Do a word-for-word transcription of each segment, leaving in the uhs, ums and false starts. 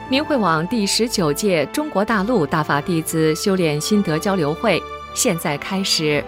明慧网第十九届中国大陆大法弟子修炼心得交流会现在开始。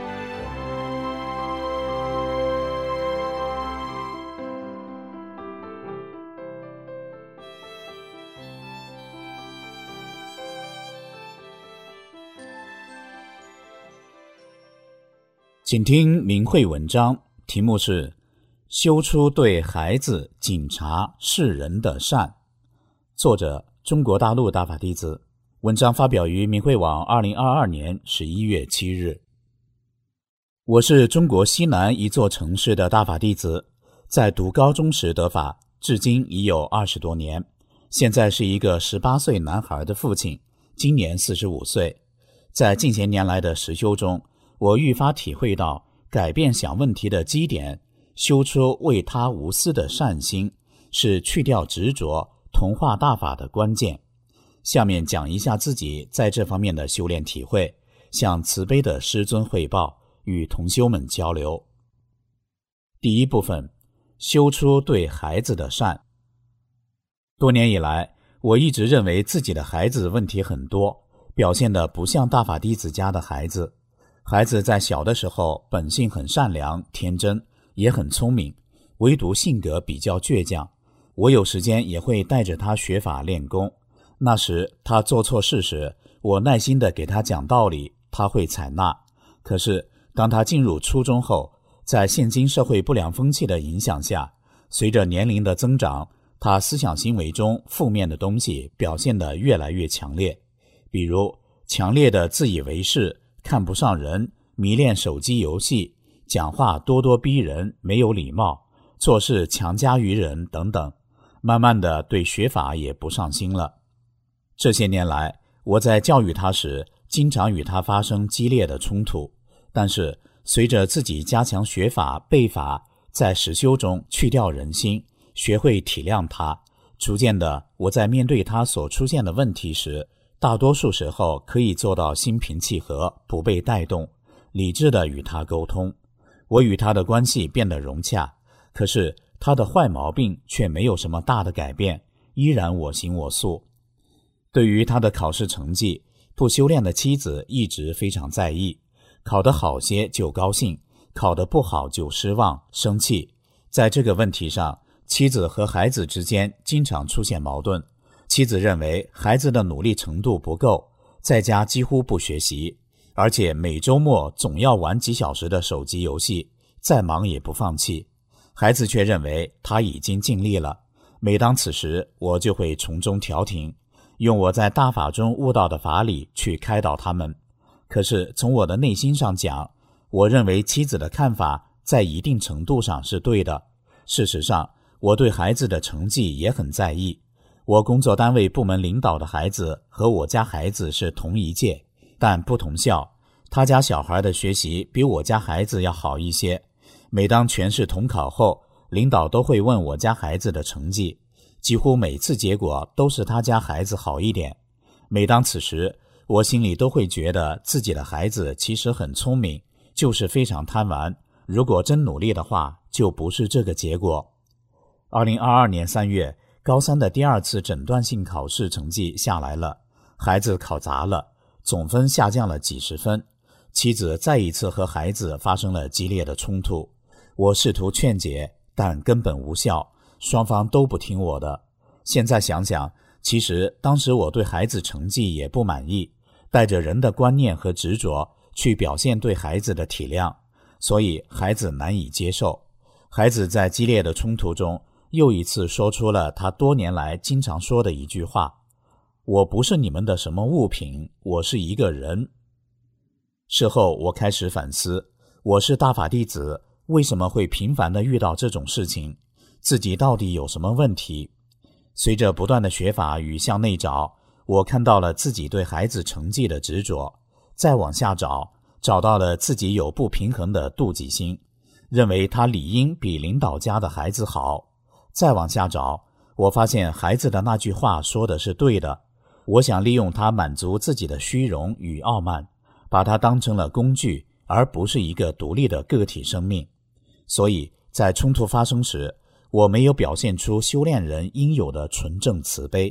请听明慧文章，题目是修出对孩子、警察、世人的善。作者中国大陆大法弟子，文章发表于明慧网二零二二年十一月七日。我是中国西南一座城市的大法弟子，在读高中时得法，至今已有二十多年。现在是一个十八岁男孩的父亲，今年四十五岁。在近些年来的实修中，我愈发体会到改变想问题的基点，修出为他无私的善心，是去掉执着同化大法的关键。下面讲一下自己在这方面的修炼体会，向慈悲的师尊汇报，与同修们交流。第一部分，修出对孩子的善。多年以来，我一直认为自己的孩子问题很多，表现得不像大法弟子家的孩子。孩子在小的时候本性很善良天真，也很聪明，唯独性格比较倔强。我有时间也会带着他学法练功，那时他做错事时，我耐心地给他讲道理，他会采纳。可是当他进入初中后，在现今社会不良风气的影响下，随着年龄的增长，他思想行为中负面的东西表现得越来越强烈，比如强烈的自以为是，看不上人，迷恋手机游戏，讲话咄咄逼人，没有礼貌，做事强加于人等等。慢慢的对学法也不上心了。这些年来，我在教育他时，经常与他发生激烈的冲突，但是随着自己加强学法背法，在实修中去掉人心，学会体谅他，逐渐的，我在面对他所出现的问题时，大多数时候可以做到心平气和，不被带动，理智地与他沟通。我与他的关系变得融洽，可是他的坏毛病却没有什么大的改变，依然我行我素。对于他的考试成绩，不修炼的妻子一直非常在意，考得好些就高兴，考得不好就失望生气。在这个问题上，妻子和孩子之间经常出现矛盾。妻子认为孩子的努力程度不够，在家几乎不学习，而且每周末总要玩几小时的手机游戏，再忙也不放弃。孩子却认为他已经尽力了。每当此时，我就会从中调停，用我在大法中悟到的法理去开导他们。可是从我的内心上讲，我认为妻子的看法在一定程度上是对的。事实上，我对孩子的成绩也很在意。我工作单位部门领导的孩子和我家孩子是同一届，但不同校。他家小孩的学习比我家孩子要好一些。每当全市统考后，领导都会问我家孩子的成绩，几乎每次结果都是他家孩子好一点。每当此时，我心里都会觉得自己的孩子其实很聪明，就是非常贪玩，如果真努力的话，就不是这个结果。二零二二年三月，高三的第二次诊断性考试成绩下来了，孩子考砸了，总分下降了几十分。妻子再一次和孩子发生了激烈的冲突，我试图劝解，但根本无效，双方都不听我的。现在想想，其实当时我对孩子成绩也不满意，带着人的观念和执着去表现对孩子的体谅，所以孩子难以接受。孩子在激烈的冲突中又一次说出了他多年来经常说的一句话：我不是你们的什么物品，我是一个人。事后我开始反思，我是大法弟子，为什么会频繁地遇到这种事情？自己到底有什么问题？随着不断的学法与向内找，我看到了自己对孩子成绩的执着，再往下找，找到了自己有不平衡的妒忌心，认为他理应比领导家的孩子好。再往下找，我发现孩子的那句话说的是对的，我想利用他满足自己的虚荣与傲慢，把他当成了工具，而不是一个独立的个体生命。所以在冲突发生时，我没有表现出修炼人应有的纯正慈悲，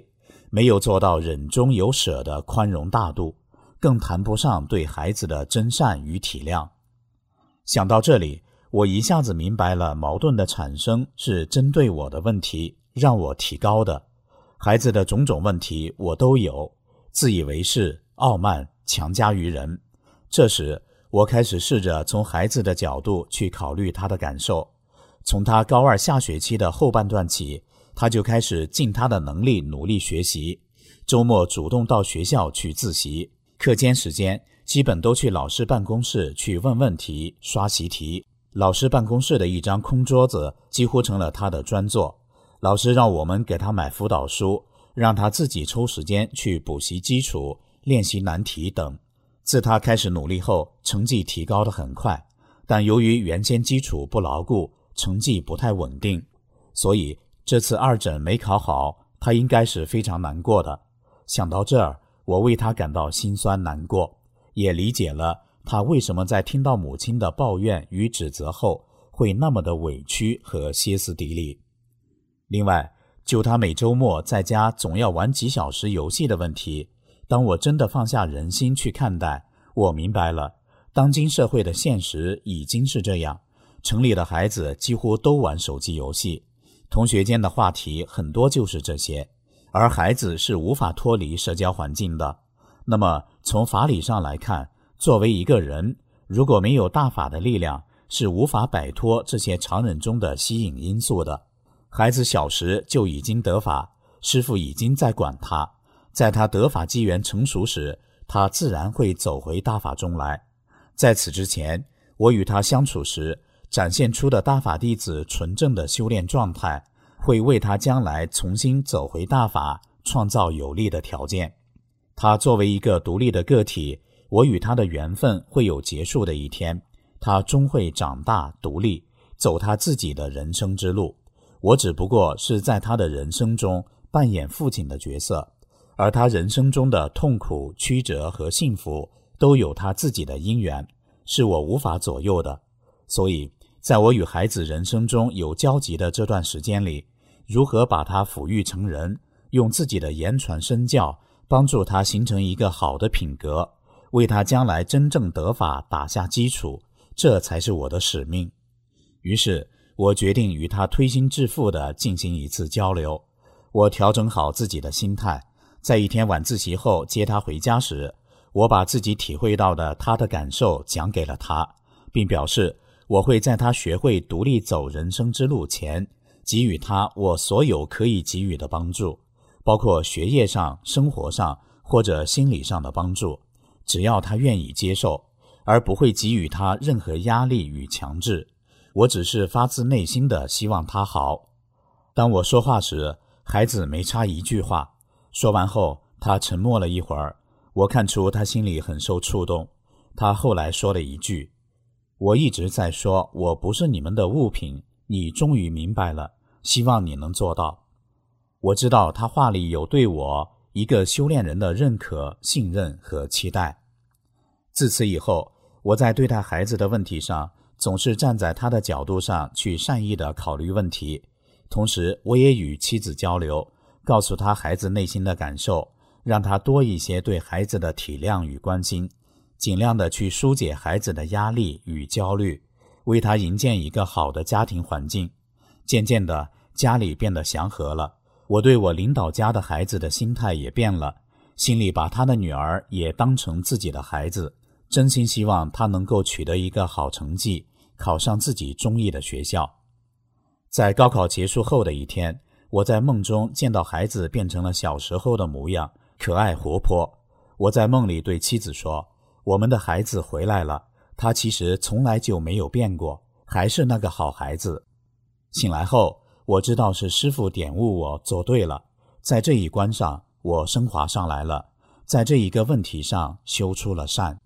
没有做到忍中有舍的宽容大度，更谈不上对孩子的真善与体谅。想到这里，我一下子明白了矛盾的产生是针对我的问题让我提高的。孩子的种种问题我都有，自以为是、傲慢、强加于人。这时我开始试着从孩子的角度去考虑他的感受。从他高二下学期的后半段起，他就开始尽他的能力努力学习，周末主动到学校去自习，课间时间基本都去老师办公室去问问题、刷习题。老师办公室的一张空桌子几乎成了他的专座，老师让我们给他买辅导书，让他自己抽时间去补习基础、练习难题等。自他开始努力后，成绩提高得很快，但由于原先基础不牢固，成绩不太稳定，所以这次二诊没考好，他应该是非常难过的。想到这儿，我为他感到心酸难过，也理解了他为什么在听到母亲的抱怨与指责后会那么的委屈和歇斯底里。另外，就他每周末在家总要玩几小时游戏的问题，当我真的放下人心去看待，我明白了，当今社会的现实已经是这样，城里的孩子几乎都玩手机游戏，同学间的话题很多就是这些，而孩子是无法脱离社交环境的。那么从法理上来看，作为一个人，如果没有大法的力量，是无法摆脱这些常人中的吸引因素的。孩子小时就已经得法，师父已经在管他，在他得法机缘成熟时，他自然会走回大法中来。在此之前，我与他相处时展现出的大法弟子纯正的修炼状态，会为他将来重新走回大法创造有利的条件。他作为一个独立的个体，我与他的缘分会有结束的一天，他终会长大独立，走他自己的人生之路。我只不过是在他的人生中扮演父亲的角色，而他人生中的痛苦、曲折和幸福都有他自己的因缘，是我无法左右的。所以在我与孩子人生中有交集的这段时间里，如何把他抚育成人，用自己的言传身教帮助他形成一个好的品格，为他将来真正得法打下基础，这才是我的使命。于是我决定与他推心置腹地进行一次交流。我调整好自己的心态，在一天晚自习后接他回家时，我把自己体会到的他的感受讲给了他，并表示我会在他学会独立走人生之路前，给予他我所有可以给予的帮助，包括学业上、生活上或者心理上的帮助，只要他愿意接受，而不会给予他任何压力与强制。我只是发自内心的希望他好。当我说话时，孩子没插一句话，说完后他沉默了一会儿，我看出他心里很受触动。他后来说了一句：我一直在说我不是你们的物品，你终于明白了，希望你能做到。我知道他话里有对我一个修炼人的认可、信任和期待。自此以后，我在对待孩子的问题上总是站在他的角度上去善意地考虑问题，同时我也与妻子交流，告诉他孩子内心的感受，让他多一些对孩子的体谅与关心，尽量地去疏解孩子的压力与焦虑，为他营建一个好的家庭环境。渐渐的，家里变得祥和了，我对我领导家的孩子的心态也变了，心里把他的女儿也当成自己的孩子，真心希望他能够取得一个好成绩，考上自己中意的学校。在高考结束后的一天，我在梦中见到孩子变成了小时候的模样，可爱活泼。我在梦里对妻子说，我们的孩子回来了，他其实从来就没有变过，还是那个好孩子。醒来后，我知道是师父点悟我做对了，在这一关上我升华上来了，在这一个问题上修出了善。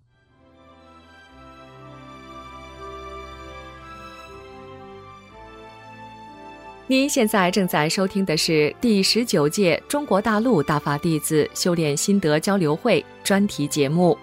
您现在正在收听的是第十九届中国大陆大法弟子修炼心得交流会专题节目。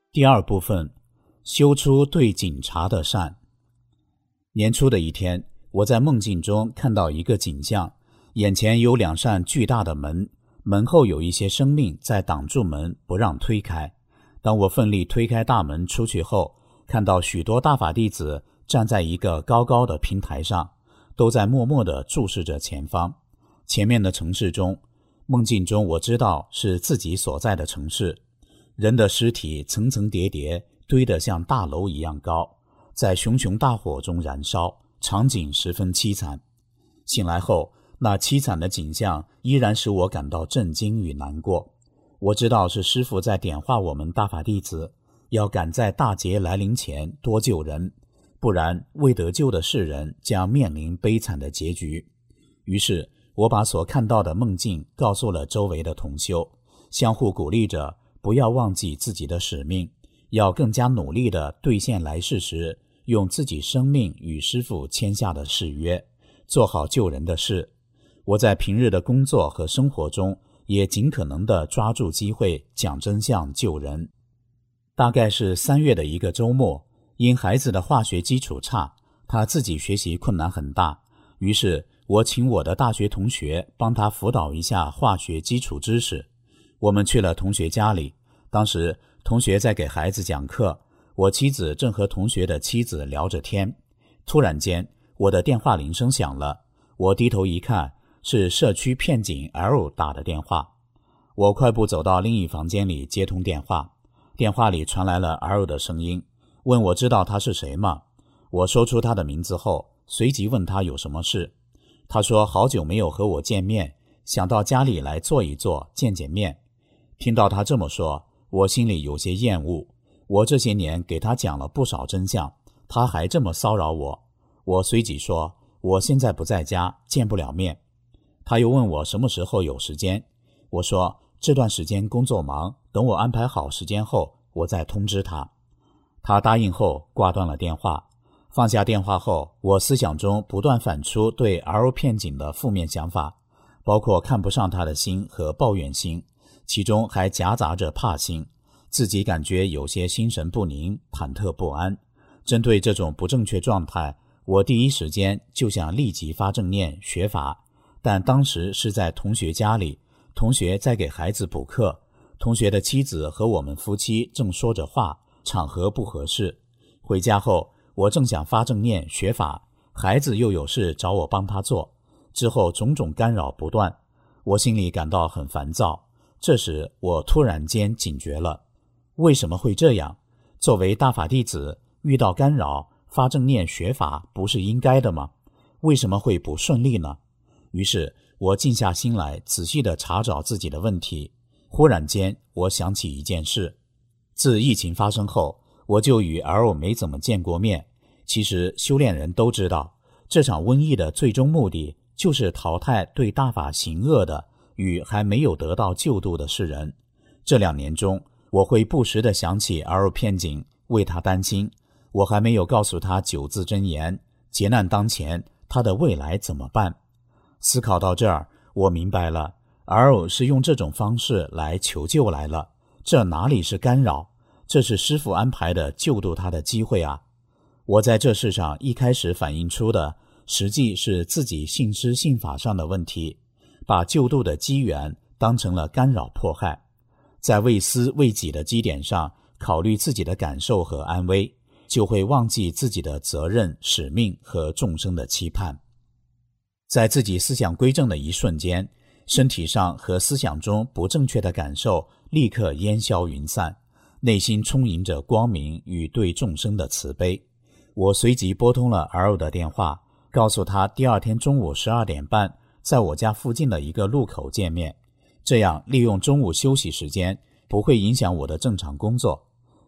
第二部分，修出对警察的善。年初的一天，我在梦境中看到一个景象，眼前有两扇巨大的门，门后有一些生命在挡住门，不让推开。当我奋力推开大门出去后，看到许多大法弟子站在一个高高的平台上，都在默默地注视着前方。前面的城市中，梦境中我知道是自己所在的城市，人的尸体层层叠叠，堆得像大楼一样高，在熊熊大火中燃烧，场景十分凄惨。醒来后，那凄惨的景象依然使我感到震惊与难过。我知道是师父在点化我们大法弟子，要赶在大劫来临前多救人，不然未得救的世人将面临悲惨的结局。于是我把所看到的梦境告诉了周围的同修，相互鼓励着不要忘记自己的使命，要更加努力地兑现来世时用自己生命与师父签下的誓约，做好救人的事。我在平日的工作和生活中也尽可能地抓住机会讲真相救人。大概是三月的一个周末，因孩子的化学基础差，他自己学习困难很大，于是我请我的大学同学帮他辅导一下化学基础知识。我们去了同学家里，当时同学在给孩子讲课，我妻子正和同学的妻子聊着天。突然间，我的电话铃声响了，我低头一看，是社区片警 L 打的电话。我快步走到另一房间里接通电话，电话里传来了 L 的声音，问我知道他是谁吗？我说出他的名字后，随即问他有什么事。他说好久没有和我见面，想到家里来坐一坐，见见面。听到他这么说，我心里有些厌恶。我这些年给他讲了不少真相，他还这么骚扰我。我随即说我现在不在家，见不了面。他又问我什么时候有时间，我说这段时间工作忙，等我安排好时间后我再通知他。他答应后挂断了电话。放下电话后，我思想中不断反出对 L 片警的负面想法，包括看不上他的心和抱怨心，其中还夹杂着怕心，自己感觉有些心神不宁，忐忑不安。针对这种不正确状态，我第一时间就想立即发正念学法，但当时是在同学家里，同学在给孩子补课，同学的妻子和我们夫妻正说着话，场合不合适。回家后，我正想发正念学法，孩子又有事找我帮他做，之后种种干扰不断，我心里感到很烦躁。这时我突然间警觉了，为什么会这样？作为大法弟子，遇到干扰发正念学法不是应该的吗？为什么会不顺利呢？于是我静下心来，仔细地查找自己的问题。忽然间我想起一件事，自疫情发生后，我就与 L 没怎么见过面。其实修炼人都知道，这场瘟疫的最终目的就是淘汰对大法行恶的与还没有得到救度的世人。这两年中，我会不时地想起 L 片警，为他担心。我还没有告诉他九字真言，劫难当前，他的未来怎么办？思考到这儿，我明白了， L 是用这种方式来求救来了，这哪里是干扰，这是师父安排的救度他的机会啊！我在这世上一开始反映出的，实际是自己信师信法上的问题，把救度的机缘当成了干扰迫害，在为私为己的基点上考虑自己的感受和安危，就会忘记自己的责任、使命和众生的期盼。在自己思想归正的一瞬间，身体上和思想中不正确的感受立刻烟消云散，内心充盈着光明与对众生的慈悲。我随即拨通了 L 的电话，告诉他第二天中午十二点半在我家附近的一个路口见面，这样利用中午休息时间不会影响我的正常工作。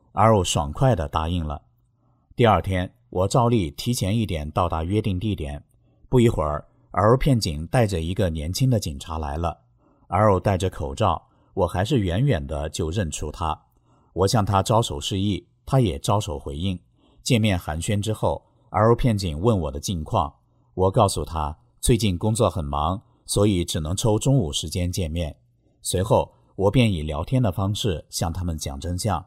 L 爽快地答应了。第二天，我照例提前一点到达约定地点。不一会儿， L 片警带着一个年轻的警察来了。 L 戴着口罩，我还是远远的就认出他。我向他招手示意，他也招手回应。见面寒暄之后， L 片警问我的近况，我告诉他最近工作很忙，所以只能抽中午时间见面。随后我便以聊天的方式向他们讲真相。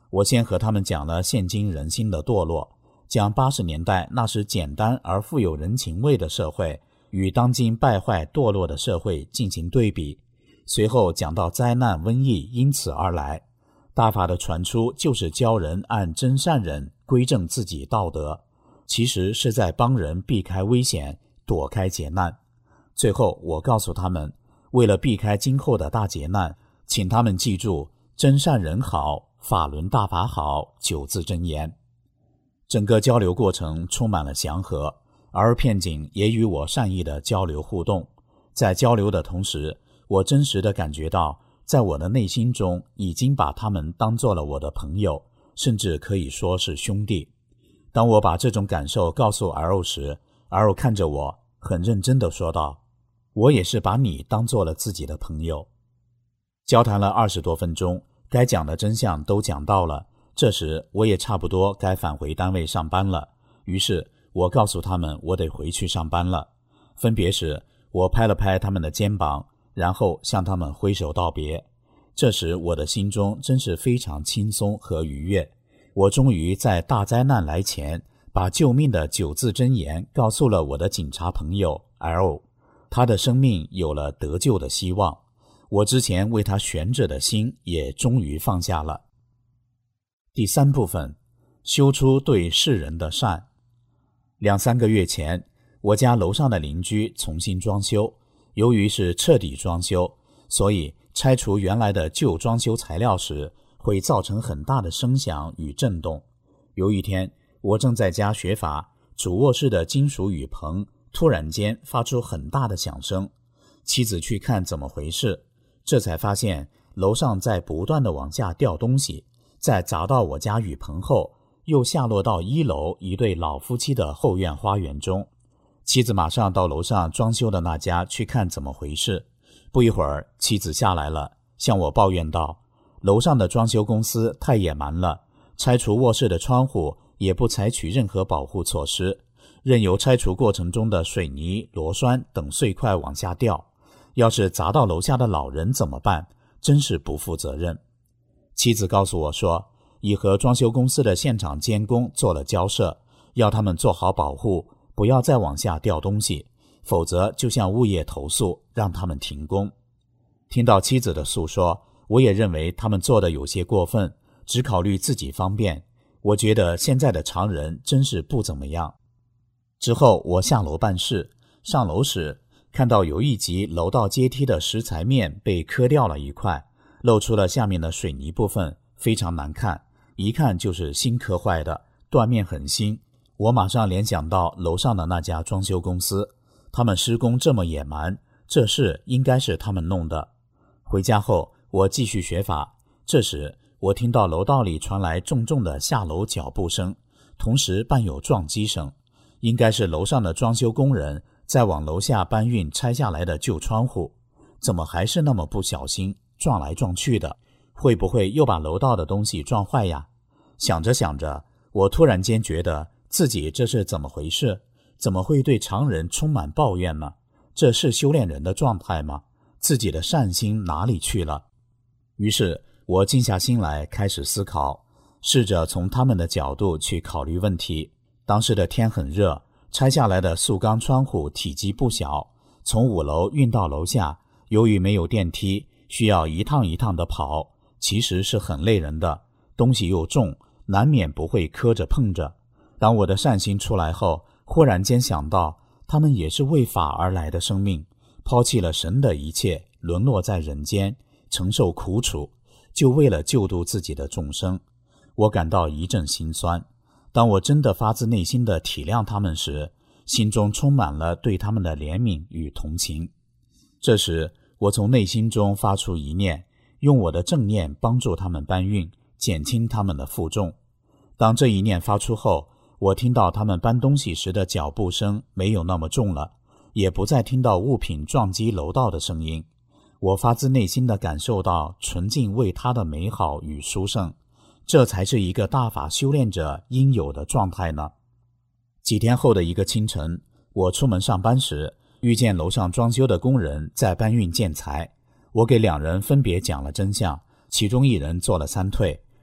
我先和他们讲了现今人心的堕落，将八十年代那时简单而富有人情味的社会与当今败坏堕落的社会进行对比。随后讲到灾难瘟疫因此而来，大法的传出就是教人按真善忍归正自己道德，其实是在帮人避开危险，躲开劫难。最后我告诉他们，为了避开今后的大劫难，请他们记住真善忍好，法轮大法好九字真言。整个交流过程充满了祥和，而片警也与我善意的交流互动。在交流的同时，我真实地感觉到在我的内心中已经把他们当作了我的朋友，甚至可以说是兄弟。当我把这种感受告诉 L 时， L 看着我很认真地说道，我也是把你当作了自己的朋友。交谈了二十多分钟，该讲的真相都讲到了，这时我也差不多该返回单位上班了。于是我告诉他们我得回去上班了。分别时，我拍了拍他们的肩膀，然后向他们挥手道别。这时我的心中真是非常轻松和愉悦，我终于在大灾难来前把救命的九字真言告诉了我的警察朋友 L， 他的生命有了得救的希望，我之前为他悬着的心也终于放下了。第三部分，修出对世人的善。两三个月前，我家楼上的邻居重新装修，由于是彻底装修，所以拆除原来的旧装修材料时会造成很大的声响与震动。有一天，我正在家学法，主卧室的金属雨棚突然间发出很大的响声，妻子去看怎么回事，这才发现楼上在不断地往下掉东西，在砸到我家雨棚后，又下落到一楼一对老夫妻的后院花园中。妻子马上到楼上装修的那家去看怎么回事。不一会儿，妻子下来了，向我抱怨道，楼上的装修公司太野蛮了，拆除卧室的窗户也不采取任何保护措施，任由拆除过程中的水泥、螺栓等碎块往下掉，要是砸到楼下的老人怎么办？真是不负责任。妻子告诉我说，已和装修公司的现场监工做了交涉，要他们做好保护，不要再往下掉东西，否则就向物业投诉，让他们停工。听到妻子的诉说，我也认为他们做得有些过分，只考虑自己方便。我觉得现在的常人真是不怎么样。之后我下楼办事，上楼时看到有一级楼道阶梯的石材面被磕掉了一块，露出了下面的水泥部分，非常难看，一看就是新磕坏的，断面很新。我马上联想到楼上的那家装修公司，他们施工这么野蛮，这事应该是他们弄的。回家后，我继续学法，这时我听到楼道里传来重重的下楼脚步声，同时伴有撞击声，应该是楼上的装修工人在往楼下搬运拆下来的旧窗户，怎么还是那么不小心，撞来撞去的？会不会又把楼道的东西撞坏呀？想着想着，我突然间觉得自己这是怎么回事？怎么会对常人充满抱怨呢？这是修炼人的状态吗？自己的善心哪里去了？于是我静下心来，开始思考，试着从他们的角度去考虑问题。当时的天很热，拆下来的塑钢窗户体积不小，从五楼运到楼下，由于没有电梯，需要一趟一趟的跑，其实是很累人的，东西又重，难免不会磕着碰着。当我的善心出来后，忽然间想到，他们也是为法而来的生命，抛弃了神的一切，沦落在人间，承受苦楚，就为了救度自己的众生。我感到一阵心酸。当我真的发自内心的体谅他们时，心中充满了对他们的怜悯与同情。这时，我从内心中发出一念，用我的正念帮助他们搬运，减轻他们的负重。当这一念发出后，我听到他们搬东西时的脚步声没有那么重了，也不再听到物品撞击楼道的声音。我发自内心地感受到纯净为他的美好与殊胜，这才是一个大法修炼者应有的状态呢。几天后的一个清晨，我出门上班时，遇见楼上装修的工人在搬运建材。我给两人分别讲了真相，其中一人做了三退，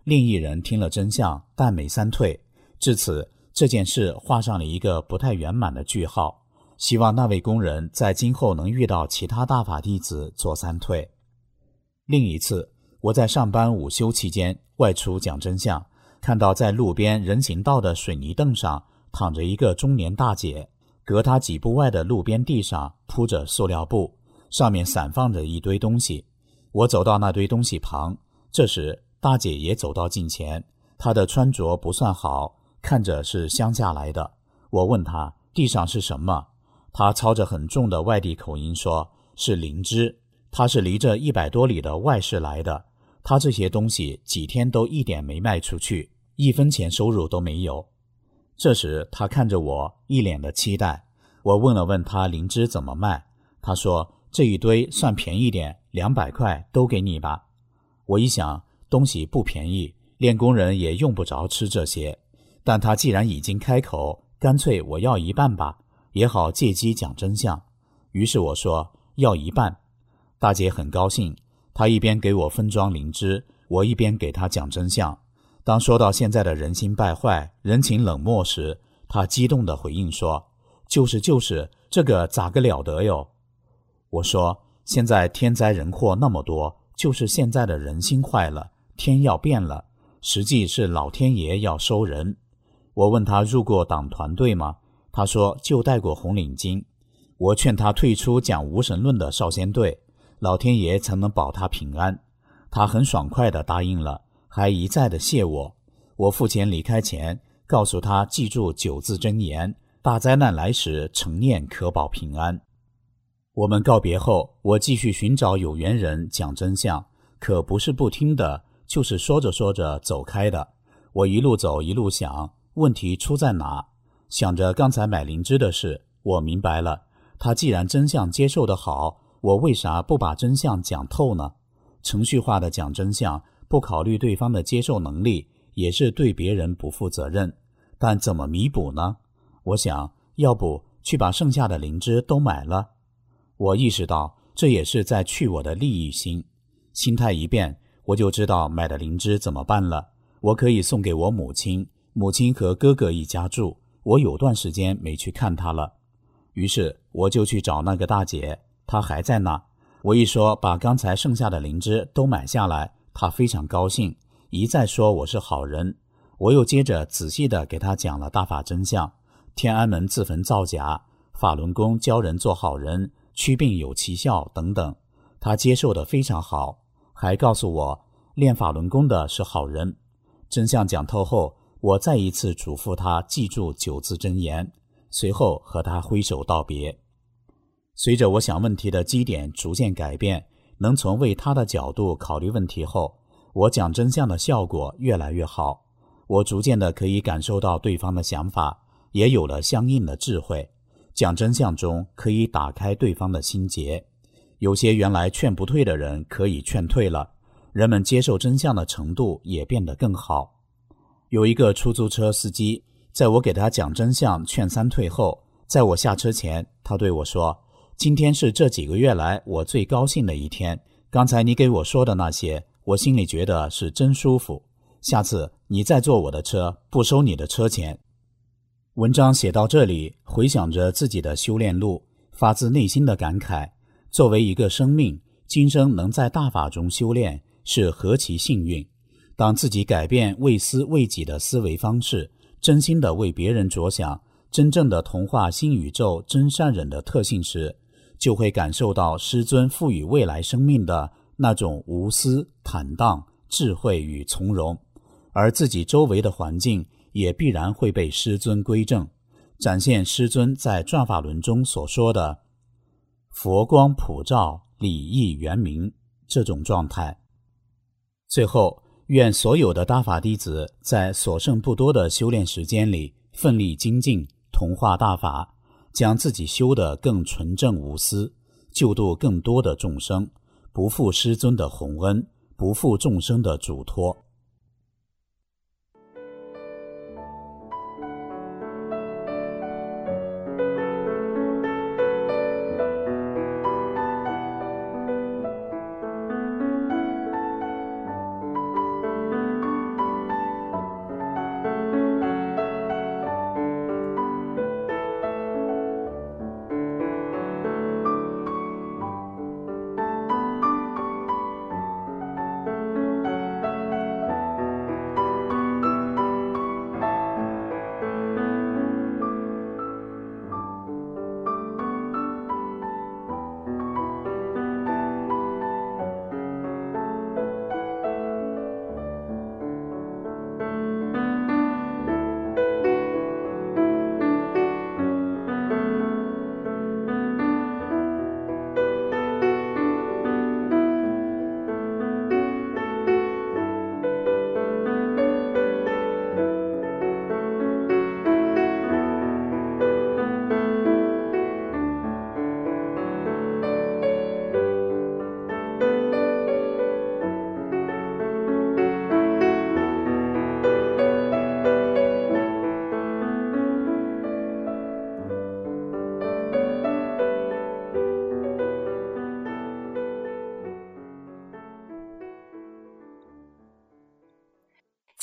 另一人听了真相，但没三退。至此，这件事画上了一个不太圆满的句号。希望那位工人在今后能遇到其他大法弟子做三退。另一次，我在上班午休期间外出讲真相，看到在路边人行道的水泥凳上躺着一个中年大姐，隔她几步外的路边地上铺着塑料布，上面散放着一堆东西。我走到那堆东西旁，这时大姐也走到近前，她的穿着不算好，看着是乡下来的。我问她地上是什么，她操着很重的外地口音说是灵芝，她是离这一百多里的外市来的，她这些东西几天都一点没卖出去，一分钱收入都没有。这时她看着我，一脸的期待。我问了问她灵芝怎么卖，她说这一堆算便宜点，两百块都给你吧。我一想，东西不便宜，练工人也用不着吃这些，但她既然已经开口，干脆我要一半吧，也好借机讲真相。于是我说要一半。大姐很高兴，她一边给我分装灵芝，我一边给她讲真相。当说到现在的人心败坏，人情冷漠时，她激动地回应说，就是就是这个咋个了得哟。我说现在天灾人祸那么多，就是现在的人心坏了，天要变了，实际是老天爷要收人。我问他入过党团队吗？他说就戴过红领巾。我劝他退出讲无神论的少先队，老天爷才能保他平安。他很爽快地答应了，还一再地谢我。我付钱离开前，告诉他记住九字真言，大灾难来时诚念可保平安。我们告别后，我继续寻找有缘人讲真相，可不是不听的，就是说着说着走开的。我一路走一路想，问题出在哪？想着刚才买灵芝的事，我明白了，他既然真相接受得好，我为啥不把真相讲透呢？程序化的讲真相，不考虑对方的接受能力，也是对别人不负责任。但怎么弥补呢？我想，要不去把剩下的灵芝都买了。我意识到这也是在去我的利益心，心态一变，我就知道买的灵芝怎么办了。我可以送给我母亲，母亲和哥哥一家住，我有段时间没去看她了。于是我就去找那个大姐，她还在那。我一说把刚才剩下的灵芝都买下来，她非常高兴，一再说我是好人。我又接着仔细地给她讲了大法真相，天安门自焚造假，法轮功教人做好人，祛病有奇效等等，他接受得非常好，还告诉我练法轮功的是好人。真相讲透后，我再一次嘱咐他记住九字真言，随后和他挥手道别。随着我想问题的基点逐渐改变，能从为他的角度考虑问题后，我讲真相的效果越来越好。我逐渐的可以感受到对方的想法，也有了相应的智慧。讲真相中可以打开对方的心结，有些原来劝不退的人可以劝退了，人们接受真相的程度也变得更好。有一个出租车司机，在我给他讲真相劝三退后，在我下车前，他对我说，今天是这几个月来我最高兴的一天，刚才你给我说的那些，我心里觉得是真舒服，下次你再坐我的车，不收你的车钱。文章写到这里，回想着自己的修炼路，发自内心的感慨，作为一个生命，今生能在大法中修炼，是何其幸运。当自己改变为私为己的思维方式，真心的为别人着想，真正的同化新宇宙真善忍的特性时，就会感受到师尊赋予未来生命的那种无私、坦荡、智慧与从容，而自己周围的环境也必然会被师尊归正，展现师尊在转法轮中所说的佛光普照，礼义圆明这种状态。最后，愿所有的大法弟子在所剩不多的修炼时间里奋力精进，同化大法，将自己修得更纯正无私，救度更多的众生，不负师尊的宏恩，不负众生的嘱托。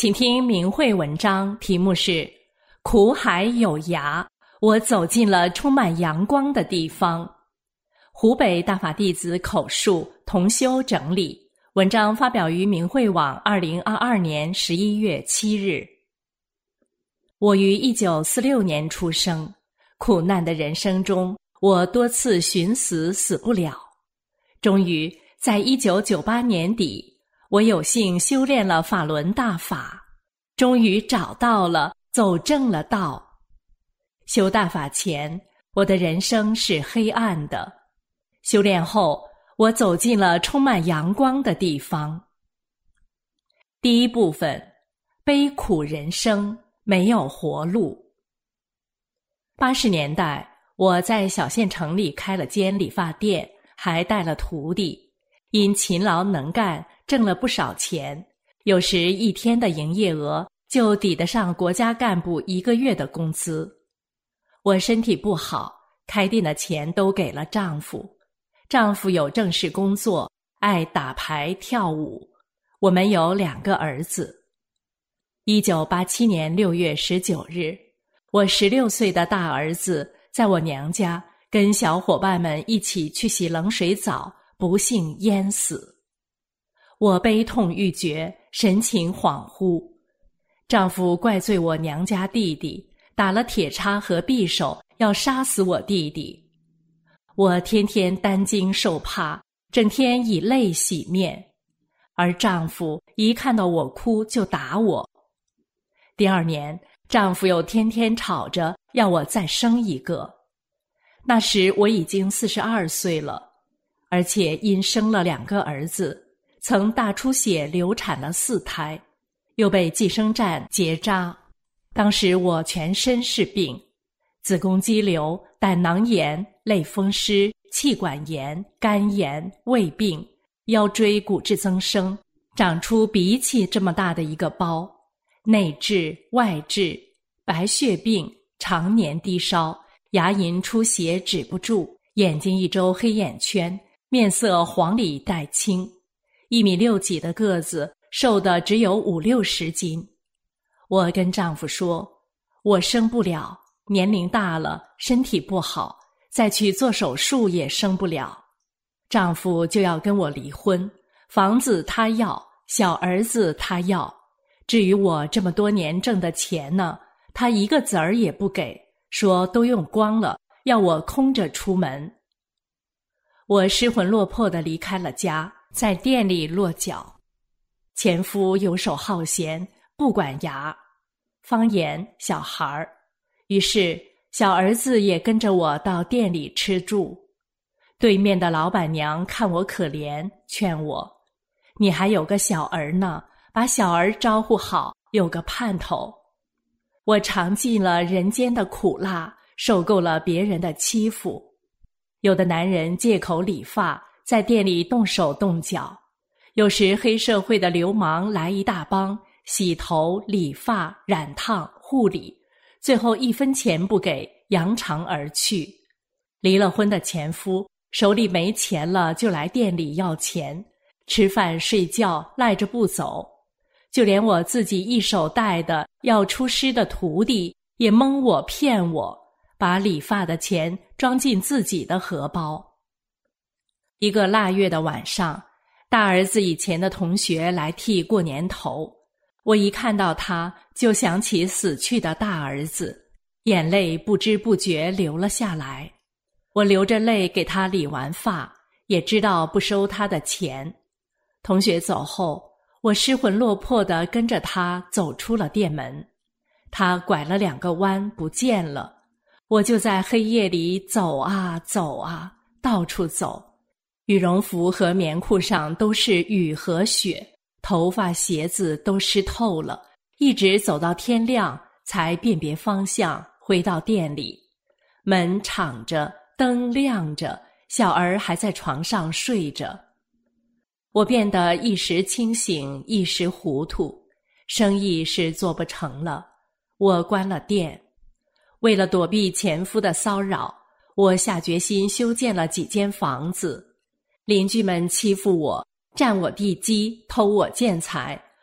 请听明慧文章，题目是苦海有涯，我走进了充满阳光的地方。湖北大法弟子口述，同修整理。文章发表于明慧网二零二二年十一月七日。我于一九四六年出生，苦难的人生中，我多次寻死死不了。终于在一九九八年底，我有幸修炼了法轮大法，终于找到了，走正了道。修大法前，我的人生是黑暗的。修炼后，我走进了充满阳光的地方。第一部分，悲苦人生，没有活路。八十年代，我在小县城里开了间理发店，还带了徒弟，因勤劳能干，挣了不少钱，有时一天的营业额就抵得上国家干部一个月的工资。我身体不好，开店的钱都给了丈夫。丈夫有正式工作，爱打牌跳舞。我们有两个儿子。一九八七年六月十九日，我十六岁的大儿子在我娘家跟小伙伴们一起去洗冷水澡，不幸淹死。我悲痛欲绝，神情恍惚。丈夫怪罪我娘家弟弟，打了铁叉和匕首，要杀死我弟弟。我天天担惊受怕，整天以泪洗面，而丈夫一看到我哭就打我。第二年，丈夫又天天吵着要我再生一个。那时我已经四十二岁了，而且因生了两个儿子，曾大出血流产了四胎，又被计生站结扎。当时我全身是病，子宫肌瘤、胆囊炎、类风湿、气管炎、肝炎、胃病，腰椎骨质增生，长出鼻涕这么大的一个包，内痔、外痔、白血病，常年低烧，牙龈出血止不住，眼睛一周黑眼圈，面色黄里带青，一米六几的个子，瘦的只有五六十斤。我跟丈夫说，我生不了，年龄大了，身体不好，再去做手术也生不了。丈夫就要跟我离婚，房子他要，小儿子他要，至于我这么多年挣的钱呢，他一个子儿也不给，说都用光了，要我空着出门。我失魂落魄地离开了家，在店里落脚。前夫游手好闲，不管牙，方言小孩儿，于是小儿子也跟着我到店里吃住。对面的老板娘看我可怜，劝我，你还有个小儿呢，把小儿招呼好，有个盼头。我尝尽了人间的苦辣，受够了别人的欺负。有的男人借口理发，在店里动手动脚，有时黑社会的流氓来一大帮，洗头、理发、染烫、护理，最后一分钱不给，扬长而去。离了婚的前夫手里没钱了，就来店里要钱，吃饭睡觉赖着不走。就连我自己一手带的要出师的徒弟也蒙我骗我，把理发的钱装进自己的荷包。一个腊月的晚上，大儿子以前的同学来剃过年头，我一看到他就想起死去的大儿子，眼泪不知不觉流了下来。我流着泪给他理完发，也知道不收他的钱。同学走后，我失魂落魄地跟着他走出了店门。他拐了两个弯不见了，我就在黑夜里走啊走啊，到处走，羽绒服和棉裤上都是雨和雪，头发鞋子都湿透了，一直走到天亮才辨别方向，回到店里。门敞着，灯亮着，小儿还在床上睡着。我变得一时清醒，一时糊涂，生意是做不成了，我关了店。为了躲避前夫的骚扰，我下决心修建了几间房子。邻居们欺负我，占我地基，偷我建材，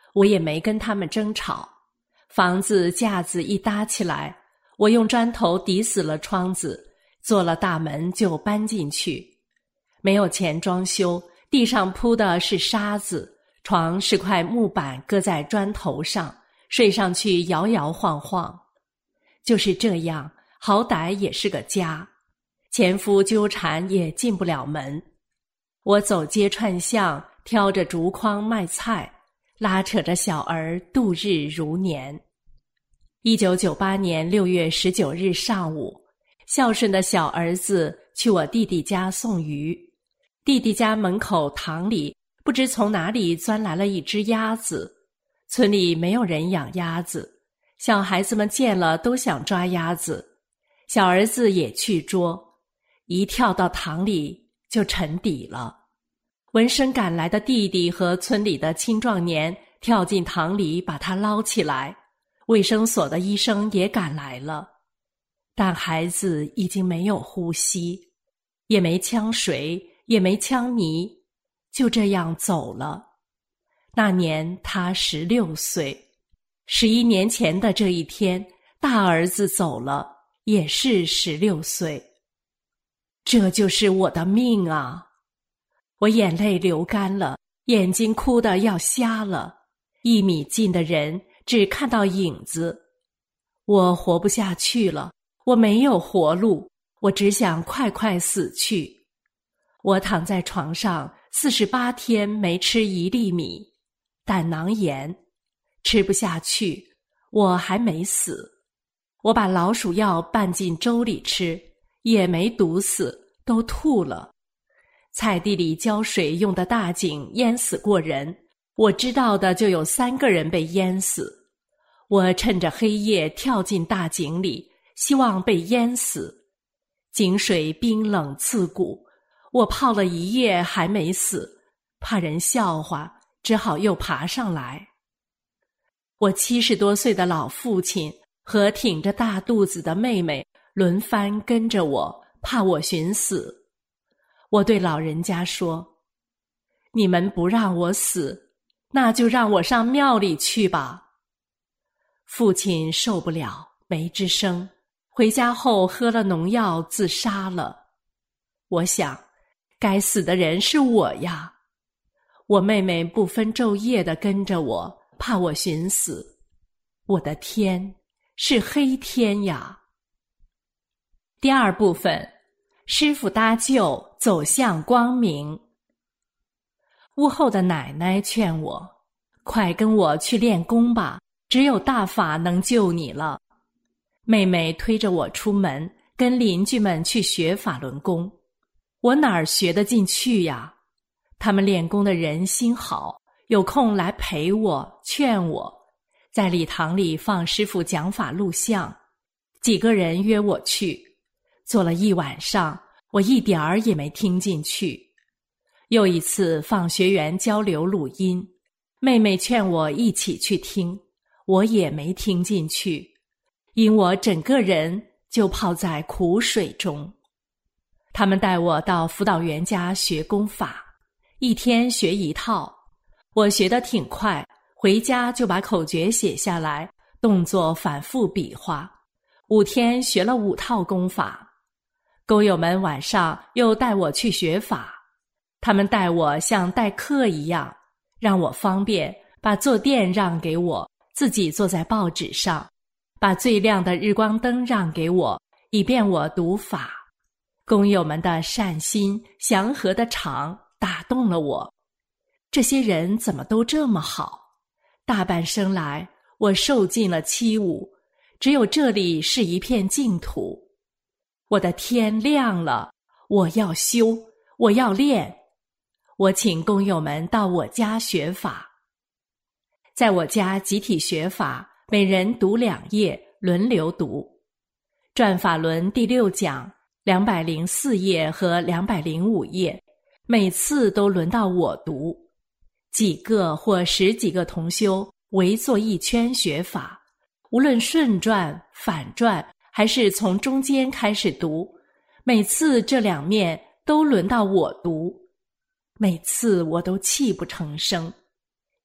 我也没跟他们争吵。房子架子一搭起来，我用砖头抵死了窗子，做了大门就搬进去。没有钱装修，地上铺的是沙子，床是块木板搁在砖头上，睡上去摇摇晃晃。就是这样，好歹也是个家。前夫纠缠也进不了门。我走街串巷，挑着竹筐卖菜，拉扯着小儿度日如年。一九九八年六月十九日上午，孝顺的小儿子去我弟弟家送鱼。弟弟家门口塘里不知从哪里钻来了一只鸭子。村里没有人养鸭子，小孩子们见了都想抓鸭子，小儿子也去捉，一跳到塘里就沉底了。闻声赶来的弟弟和村里的青壮年跳进塘里把他捞起来，卫生所的医生也赶来了，但孩子已经没有呼吸，也没呛水，也没呛泥，就这样走了。那年他十六岁，十一年前的这一天，大儿子走了，也是十六岁。这就是我的命啊！我眼泪流干了，眼睛哭得要瞎了，一米近的人只看到影子。我活不下去了，我没有活路，我只想快快死去。我躺在床上四十八天没吃一粒米，胆囊炎，吃不下去，我还没死。我把老鼠药拌进粥里吃，也没毒死，都吐了。菜地里浇水用的大井淹死过人，我知道的就有三个人被淹死。我趁着黑夜跳进大井里，希望被淹死。井水冰冷刺骨，我泡了一夜还没死，怕人笑话，只好又爬上来。我七十多岁的老父亲和挺着大肚子的妹妹轮番跟着我，怕我寻死。我对老人家说，你们不让我死，那就让我上庙里去吧。父亲受不了，没吱声，回家后喝了农药自杀了。我想，该死的人是我呀。我妹妹不分昼夜地跟着我，怕我寻死。我的天，是黑天呀！第二部分，师傅搭救，走向光明。屋后的奶奶劝我，快跟我去练功吧，只有大法能救你了。妹妹推着我出门，跟邻居们去学法轮功。我哪儿学得进去呀？他们练功的人心好，有空来陪我，劝我，在礼堂里放师傅讲法录像。几个人约我去，坐了一晚上，我一点儿也没听进去。又一次放学员交流录音，妹妹劝我一起去听，我也没听进去，因我整个人就泡在苦水中。他们带我到辅导员家学功法，一天学一套，我学得挺快，回家就把口诀写下来，动作反复比划。五天学了五套功法。工友们晚上又带我去学法，他们带我像代课一样，让我方便，把坐垫让给我，自己坐在报纸上，把最亮的日光灯让给我，以便我读法。工友们的善心祥和的场打动了我，这些人怎么都这么好？大半生来我受尽了欺侮，只有这里是一片净土。我的天亮了，我要修，我要练。我请工友们到我家学法，在我家集体学法，每人读两页，轮流读。转法轮第六讲两百零四页和两百零五页，每次都轮到我读。几个或十几个同修围坐一圈学法，无论顺转、反转，还是从中间开始读，每次这两面都轮到我读。每次我都泣不成声，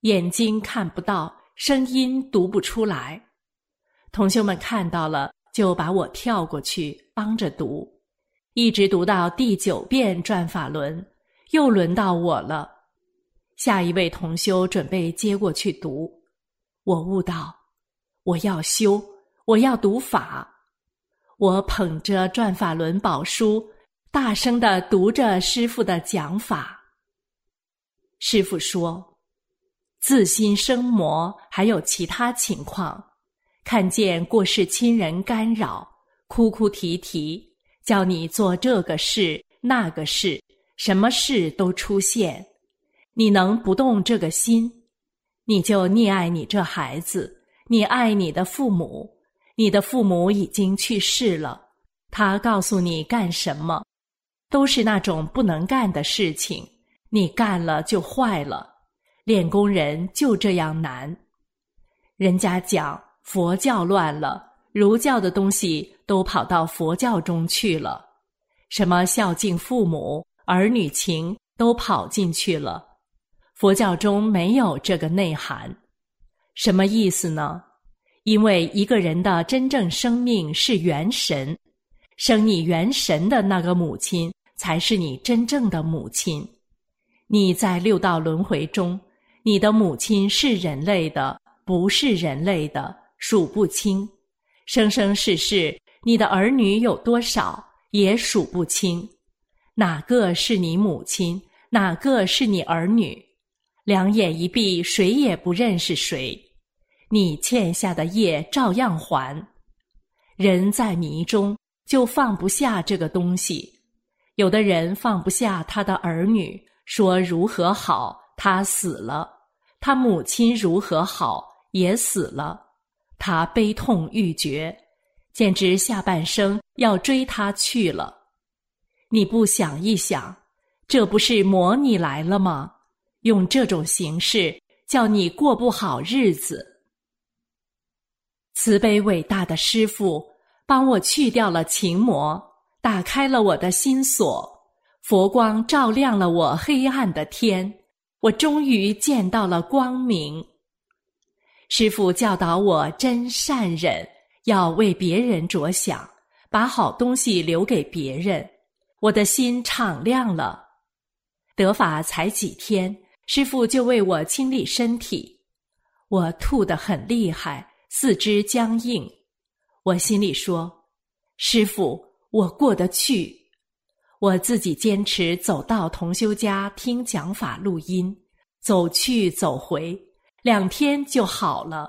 眼睛看不到，声音读不出来。同修们看到了，就把我跳过去帮着读，一直读到第九遍转法轮，又轮到我了。下一位同修准备接过去读，我悟到，我要修，我要读法。我捧着转法轮宝书，大声地读着师父的讲法。师父说，自心生魔还有其他情况，看见过世亲人干扰，哭哭啼啼，叫你做这个事那个事，什么事都出现。你能不动这个心，你就溺爱你这孩子，你爱你的父母，你的父母已经去世了，他告诉你干什么，都是那种不能干的事情，你干了就坏了。练功人就这样难。人家讲佛教乱了，儒教的东西都跑到佛教中去了，什么孝敬父母、儿女情都跑进去了。佛教中没有这个内涵。什么意思呢？因为一个人的真正生命是元神，生你元神的那个母亲才是你真正的母亲。你在六道轮回中，你的母亲是人类的，不是人类的，数不清。生生世世，你的儿女有多少，也数不清。哪个是你母亲，哪个是你儿女？两眼一闭，谁也不认识谁。你欠下的业照样还。人在迷中，就放不下这个东西。有的人放不下他的儿女，说如何好，他死了；他母亲如何好，也死了。他悲痛欲绝，简直下半生要追他去了。你不想一想，这不是魔你来了吗？用这种形式叫你过不好日子。慈悲伟大的师父帮我去掉了情魔，打开了我的心锁，佛光照亮了我黑暗的天，我终于见到了光明。师父教导我真善忍，要为别人着想，把好东西留给别人，我的心敞亮了。得法才几天，师父就为我清理身体，我吐得很厉害，四肢僵硬。我心里说，师父，我过得去。我自己坚持走到同修家听讲法录音，走去走回，两天就好了。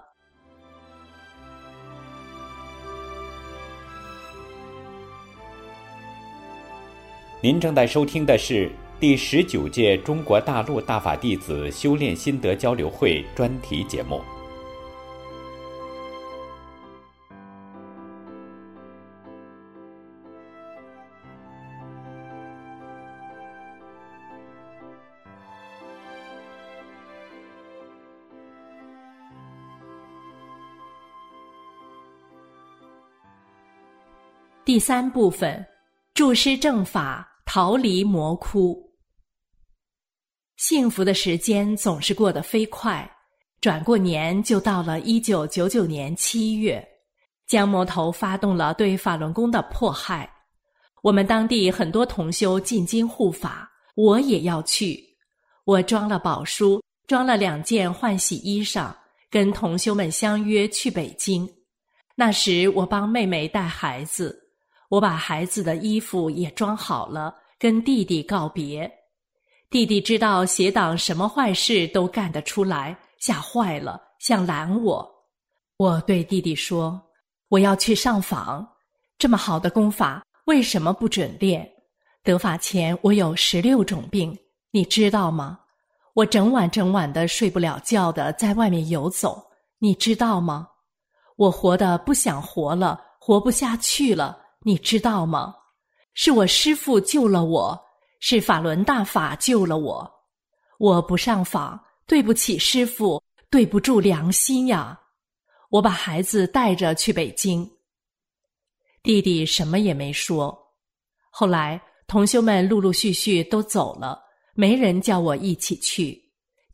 您正在收听的是第十九届中国大陆大法弟子修炼心得交流会专题节目。 第三部分，注师正法，逃离魔窟。幸福的时间总是过得飞快，转过年就到了一九九九年七月，江魔头发动了对法轮功的迫害。我们当地很多同修进京护法，我也要去。我装了宝书，装了两件换洗衣裳，跟同修们相约去北京。那时我帮妹妹带孩子，我把孩子的衣服也装好了，跟弟弟告别。弟弟知道邪党什么坏事都干得出来，吓坏了，想拦我。我对弟弟说，我要去上访，这么好的功法为什么不准练？得法前我有十六种病，你知道吗？我整晚整晚的睡不了觉的在外面游走，你知道吗？我活得不想活了，活不下去了，你知道吗？是我师父救了我，是法轮大法救了我。我不上访，对不起师父，对不住良心呀。我把孩子带着去北京。弟弟什么也没说。后来同修们陆陆续续都走了，没人叫我一起去。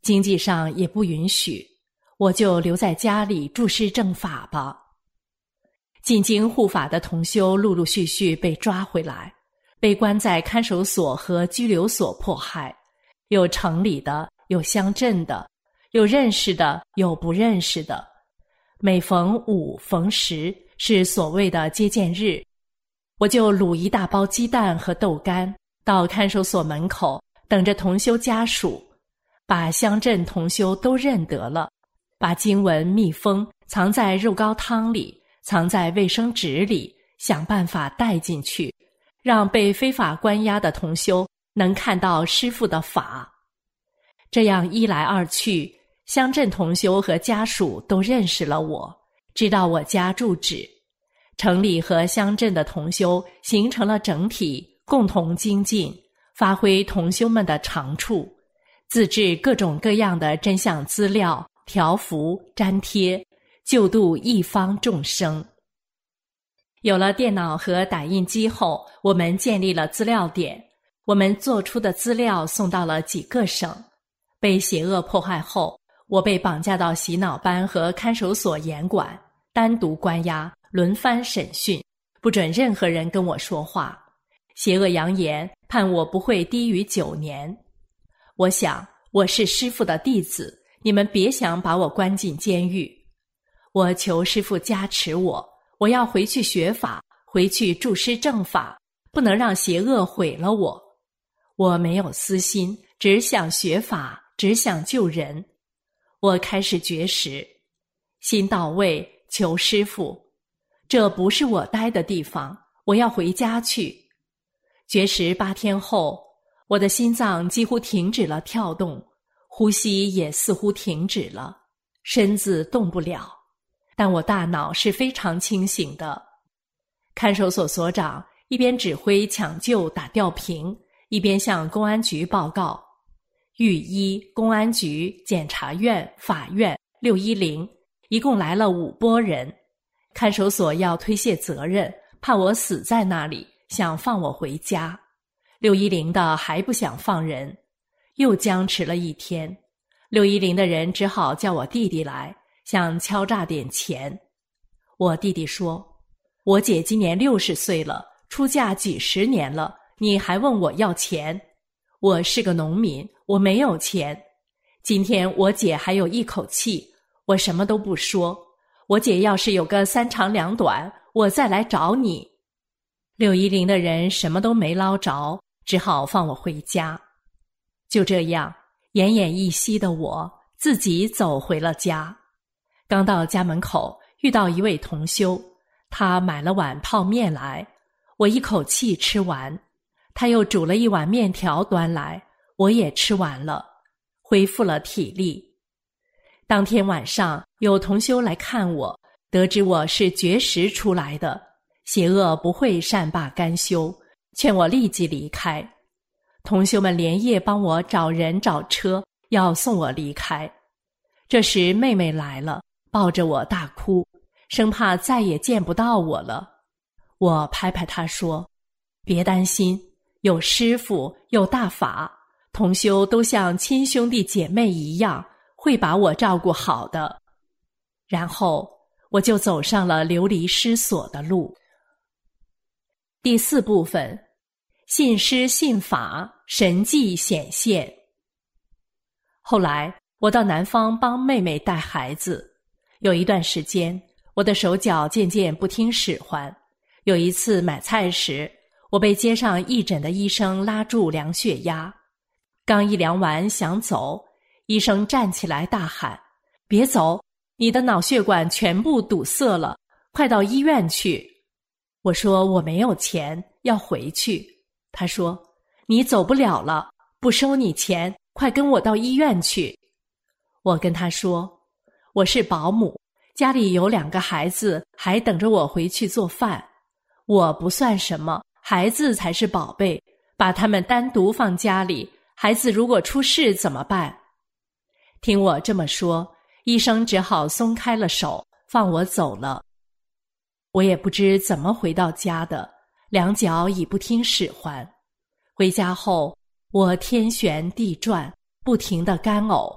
经济上也不允许，我就留在家里注师正法吧。进京护法的同修陆陆续续被抓回来，被关在看守所和拘留所迫害，有城里的，有乡镇的，有认识的，有不认识的。每逢五逢十是所谓的接见日，我就卤一大包鸡蛋和豆干到看守所门口等着同修家属，把乡镇同修都认得了，把经文密封藏在肉糕汤里，藏在卫生纸里，想办法带进去，让被非法关押的同修能看到师父的法。这样一来二去，乡镇同修和家属都认识了我，知道我家住址。城里和乡镇的同修形成了整体，共同精进，发挥同修们的长处，自制各种各样的真相资料、条幅、粘贴，救度一方众生。有了电脑和打印机后，我们建立了资料点，我们做出的资料送到了几个省。被邪恶迫害后，我被绑架到洗脑班和看守所严管，单独关押，轮番审讯，不准任何人跟我说话。邪恶扬言判我不会低于九年。我想，我是师父的弟子，你们别想把我关进监狱。我求师父加持我，我要回去学法，回去注师正法，不能让邪恶毁了我。我没有私心，只想学法，只想救人。我开始绝食，心到位，求师父，这不是我待的地方，我要回家去。绝食八天后，我的心脏几乎停止了跳动，呼吸也似乎停止了，身子动不了，但我大脑是非常清醒的。看守所所长一边指挥抢救打吊瓶，一边向公安局报告。狱医、公安局、检察院、法院、六一零，一共来了五拨人。看守所要推卸责任，怕我死在那里，想放我回家。六一零的还不想放人，又僵持了一天。六一零的人只好叫我弟弟来，想敲诈点钱。我弟弟说，我姐今年六十岁了，出嫁几十年了，你还问我要钱？我是个农民，我没有钱。今天我姐还有一口气，我什么都不说。我姐要是有个三长两短，我再来找你。六一零的人什么都没捞着，只好放我回家。就这样，奄奄一息的我自己走回了家。刚到家门口，遇到一位同修，他买了碗泡面来，我一口气吃完。他又煮了一碗面条端来，我也吃完了，恢复了体力。当天晚上有同修来看我，得知我是绝食出来的，邪恶不会善罢甘休，劝我立即离开。同修们连夜帮我找人找车，要送我离开。这时妹妹来了，抱着我大哭，生怕再也见不到我了。我拍拍她说，别担心，有师父，有大法，同修都像亲兄弟姐妹一样，会把我照顾好的。然后我就走上了流离失所的路。第四部分，信师信法，神迹显现。后来我到南方帮妹妹带孩子，有一段时间我的手脚渐渐不听使唤。有一次买菜时，我被街上义诊的医生拉住量血压，刚一量完想走，医生站起来大喊，别走，你的脑血管全部堵塞了，快到医院去。我说我没有钱，要回去。他说，你走不了了，不收你钱，快跟我到医院去。我跟他说，我是保姆，家里有两个孩子，还等着我回去做饭。我不算什么，孩子才是宝贝，把他们单独放家里，孩子如果出事怎么办？听我这么说，医生只好松开了手，放我走了。我也不知怎么回到家的，两脚已不听使唤。回家后，我天旋地转，不停地干呕，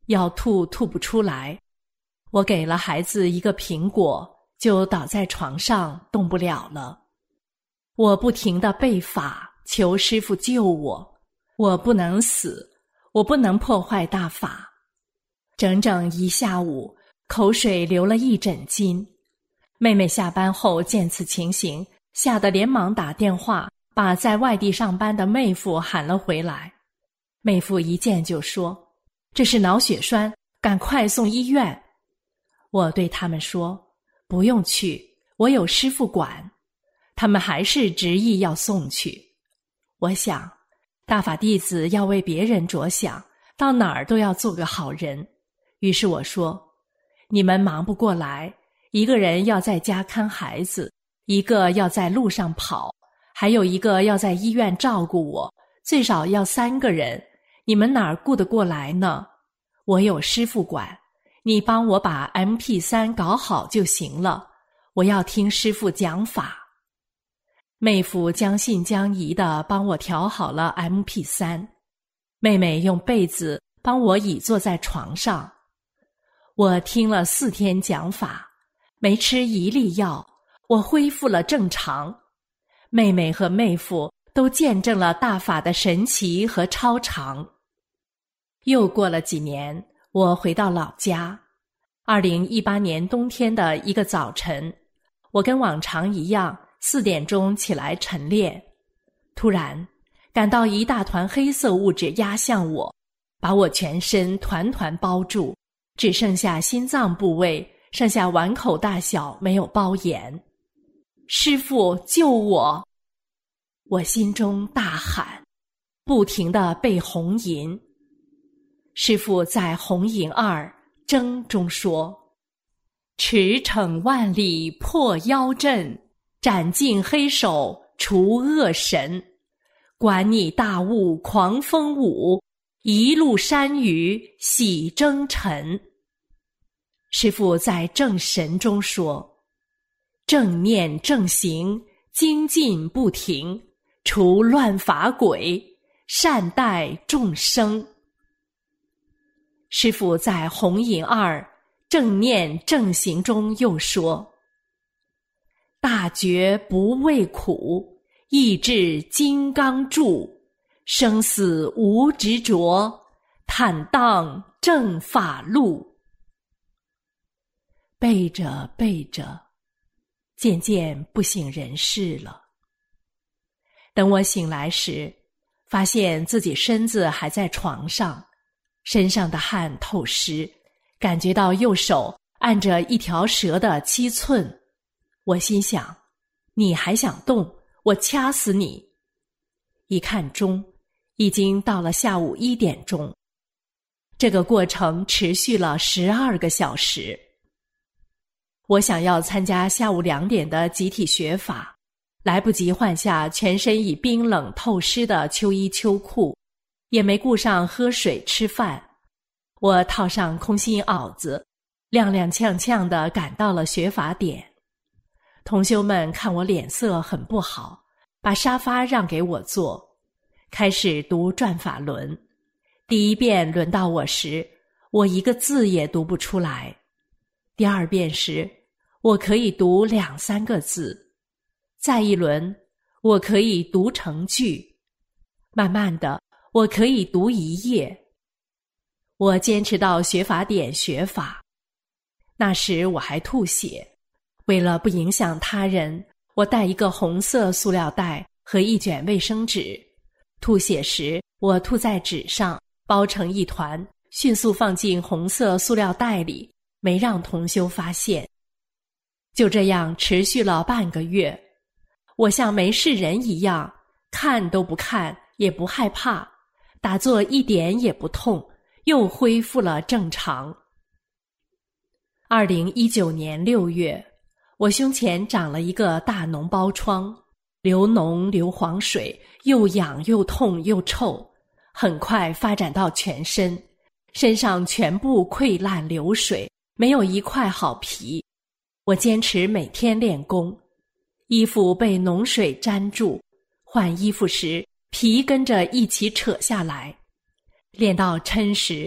要吐吐不出来。我给了孩子一个苹果，就倒在床上动不了了。我不停地背法，求师父救我。我不能死，我不能破坏大法。整整一下午，口水流了一整斤。妹妹下班后见此情形，吓得连忙打电话把在外地上班的妹夫喊了回来。妹夫一见就说：“这是脑血栓，赶快送医院。”我对他们说：“不用去，我有师父管。”他们还是执意要送去。我想，大法弟子要为别人着想，到哪儿都要做个好人。于是我说：“你们忙不过来，一个人要在家看孩子，一个要在路上跑，还有一个要在医院照顾我，最少要三个人，你们哪儿顾得过来呢？我有师父管，你帮我把 M P 三 搞好就行了，我要听师父讲法。”妹夫将信将疑地帮我调好了 M P 三， 妹妹用被子帮我倚坐在床上。我听了四天讲法，没吃一粒药，我恢复了正常。妹妹和妹夫都见证了大法的神奇和超常。又过了几年，我回到老家。二零一八年冬天的一个早晨，我跟往常一样四点钟起来晨练，突然感到一大团黑色物质压向我，把我全身团团包住，只剩下心脏部位，剩下碗口大小没有包严。师父救我！我心中大喊，不停地背红吟。师父在红吟二征中说：“驰骋万里破妖阵，斩尽黑手除恶神，管你大雾狂风舞，一路山雨洗征尘。”师父在正神中说：“正念正行，精进不停，除乱法鬼，善待众生。”师父在红吟二正念正行中又说：“大觉不畏苦，意志金刚柱，生死无执着，坦荡正法路。”背着背着，渐渐不省人事了。等我醒来时，发现自己身子还在床上，身上的汗透湿，感觉到右手按着一条蛇的七寸。我心想，你还想动，我掐死你。一看钟，已经到了下午一点钟。这个过程持续了十二个小时。我想要参加下午两点的集体学法，来不及换下全身已冰冷透湿的秋衣秋裤，也没顾上喝水吃饭。我套上空心袄子，踉踉跄跄地赶到了学法点。同修们看我脸色很不好，把沙发让给我坐，开始读转法轮。第一遍轮到我时，我一个字也读不出来。第二遍时，我可以读两三个字。再一轮，我可以读成句。慢慢的，我可以读一页。我坚持到学法点学法。那时我还吐血，为了不影响他人，我带一个红色塑料袋和一卷卫生纸。吐血时，我吐在纸上，包成一团，迅速放进红色塑料袋里，没让同修发现。就这样持续了半个月，我像没事人一样，看都不看，也不害怕，打坐一点也不痛，又恢复了正常。二零一九年六月，我胸前长了一个大脓包疮，流脓流黄水，又痒又痛又臭，很快发展到全身，身上全部溃烂流水，没有一块好皮。我坚持每天练功，衣服被脓水粘住，换衣服时皮跟着一起扯下来。练到嗔时，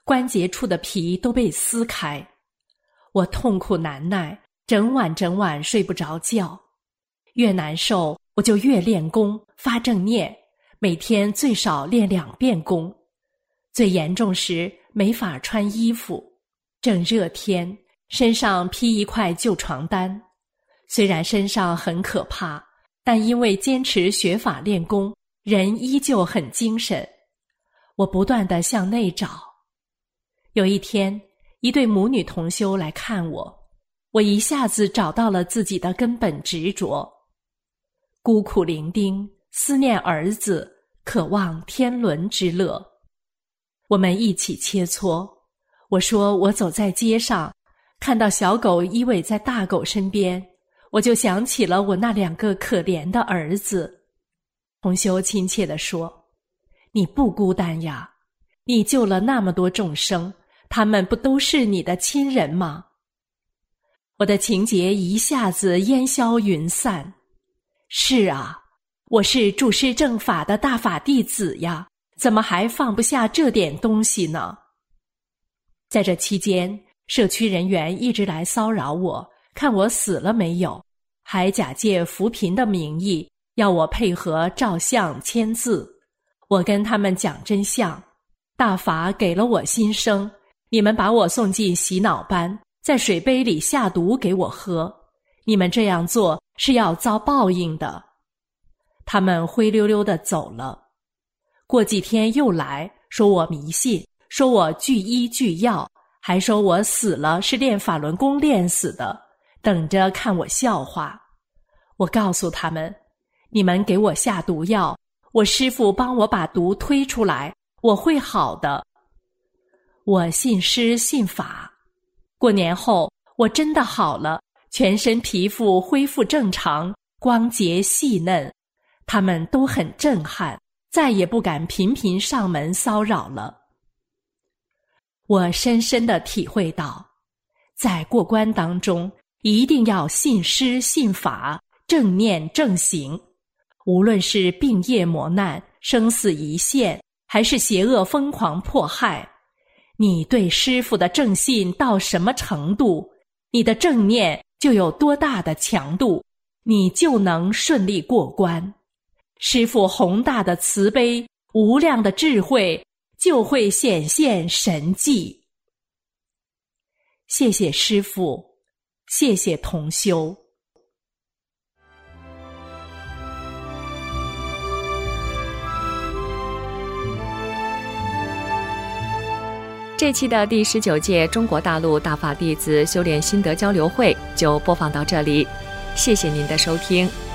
关节处的皮都被撕开。我痛苦难耐，整晚整晚睡不着觉。越难受，我就越练功，发正念，每天最少练两遍功。最严重时没法穿衣服，正热天，身上披一块旧床单。虽然身上很可怕，但因为坚持学法练功，人依旧很精神。我不断地向内找。有一天，一对母女同修来看我，我一下子找到了自己的根本执着。孤苦伶仃，思念儿子，渴望天伦之乐。我们一起切磋。我说我走在街上，看到小狗依偎在大狗身边，我就想起了我那两个可怜的儿子。同修亲切地说，你不孤单呀，你救了那么多众生，他们不都是你的亲人吗？我的情结一下子烟消云散。是啊，我是注师正法的大法弟子呀，怎么还放不下这点东西呢？在这期间，社区人员一直来骚扰我，看我死了没有，还假借扶贫的名义要我配合照相签字。我跟他们讲真相，大法给了我新生，你们把我送进洗脑班，在水杯里下毒给我喝，你们这样做是要遭报应的。他们灰溜溜地走了。过几天又来，说我迷信，说我拒医拒药，还说我死了是练法轮功练死的，等着看我笑话。我告诉他们，你们给我下毒药，我师父帮我把毒推出来，我会好的。我信师信法。过年后，我真的好了，全身皮肤恢复正常，光洁细嫩。他们都很震撼，再也不敢频频上门骚扰了。我深深地体会到，在过关当中，一定要信师信法，正念正行。无论是病业磨难、生死一线，还是邪恶疯狂迫害，你对师父的正信到什么程度，你的正念就有多大的强度，你就能顺利过关。师父宏大的慈悲，无量的智慧，就会显现神迹。谢谢师父，谢谢同修。 这期的第十九届中国大陆大法弟子修炼心得交流会就播放到这里，谢谢您的收听。